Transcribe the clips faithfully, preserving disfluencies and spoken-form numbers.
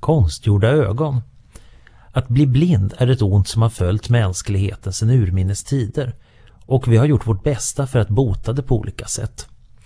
konstgjorda ögon. Att bli blind är ett ont som har följt mänskligheten sedan urminnes tider, och vi har gjort vårt bästa för att bota det på olika sätt.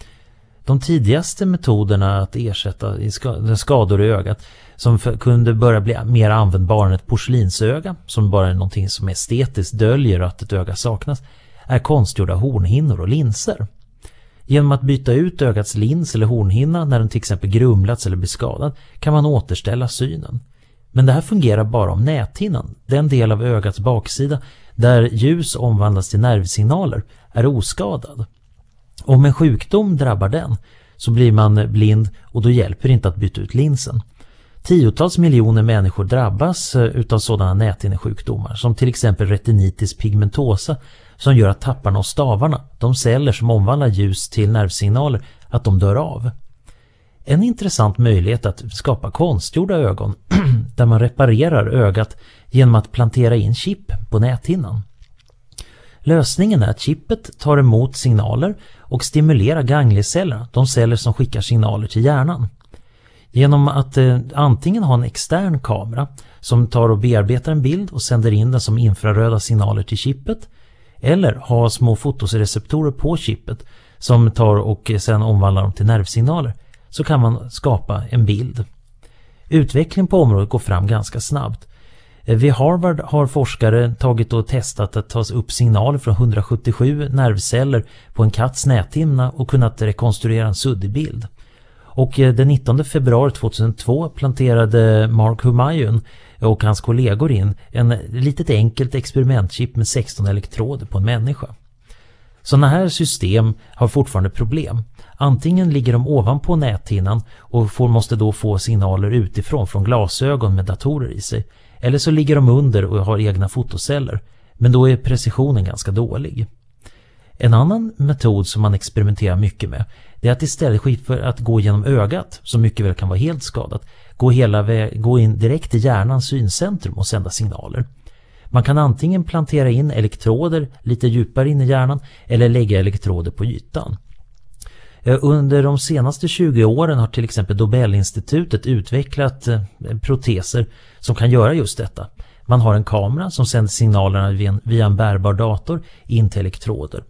De tidigaste metoderna att ersätta skador i ögat som kunde börja bli mer användbara än ett porslinsöga, som bara är någonting som estetiskt döljer att ett öga saknas, är konstgjorda hornhinnor och linser. Genom att byta ut ögats lins eller hornhinna när den till exempel grumlats eller blir skadad kan man återställa synen. Men det här fungerar bara om näthinnan, den del av ögats baksida där ljus omvandlas till nervsignaler, är oskadad. Om en sjukdom drabbar den så blir man blind, och då hjälper det inte att byta ut linsen. Tiotals miljoner människor drabbas utav sådana näthinnesjukdomar som till exempel retinitis pigmentosa, som gör att tapparna och stavarna, de celler som omvandlar ljus till nervsignaler, att de dör av. En intressant möjlighet att skapa konstgjorda ögon där man reparerar ögat genom att plantera in chip på näthinnan. Lösningen är att chippet tar emot signaler och stimulerar gangliecellerna, de celler som skickar signaler till hjärnan. Genom att eh, antingen ha en extern kamera som tar och bearbetar en bild och sänder in den som infraröda signaler till chippet, eller ha små fotoreceptorer på chippet som tar och sedan omvandlar dem till nervsignaler, så kan man skapa en bild. Utvecklingen på området går fram ganska snabbt. Vid Harvard har forskare tagit och testat att ta upp signaler från hundrasjuttiosju nervceller på en katts näthinna och kunnat rekonstruera en suddig bild. Och den nittonde februari tjugohundratvå planterade Mark Humayun och hans kollegor in en litet enkelt experimentchip med sexton elektroder på en människa. Sådana här system har fortfarande problem. Antingen ligger de ovanpå näthinnan och får, måste då få signaler utifrån från glasögon med datorer i sig. Eller så ligger de under och har egna fotoceller. Men då är precisionen ganska dålig. En annan metod som man experimenterar mycket med, det är att istället för att gå genom ögat, som mycket väl kan vara helt skadat, gå, hela vä- gå in direkt i hjärnans syncentrum och sända signaler. Man kan antingen plantera in elektroder lite djupare in i hjärnan eller lägga elektroder på ytan. Under de senaste tjugo åren har till exempel Nobel-institutet utvecklat proteser som kan göra just detta. Man har en kamera som sänder signalerna via en, via en bärbar dator in till elektroder.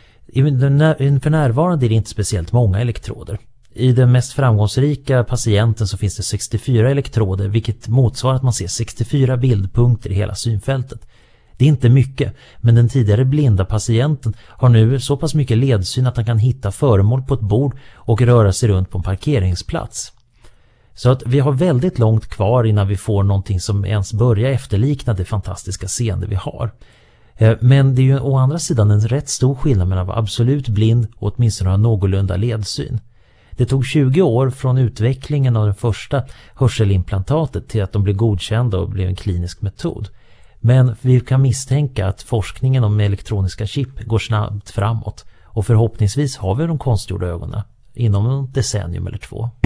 För närvarande är det inte speciellt många elektroder. I den mest framgångsrika patienten så finns det sextiofyra elektroder, vilket motsvarar att man ser sextiofyra bildpunkter i hela synfältet. Det är inte mycket, men den tidigare blinda patienten har nu så pass mycket ledsyn att han kan hitta föremål på ett bord och röra sig runt på en parkeringsplats. Så att vi har väldigt långt kvar innan vi får någonting som ens börjar efterlikna det fantastiska seende vi har. Men det är ju å andra sidan en rätt stor skillnad mellan att vara absolut blind och åtminstone ha någorlunda ledsyn. Det tog tjugo år från utvecklingen av det första hörselimplantatet till att de blev godkända och blev en klinisk metod. Men vi kan misstänka att forskningen om elektroniska chip går snabbt framåt, och förhoppningsvis har vi de konstgjorda ögonen inom en decennium eller två.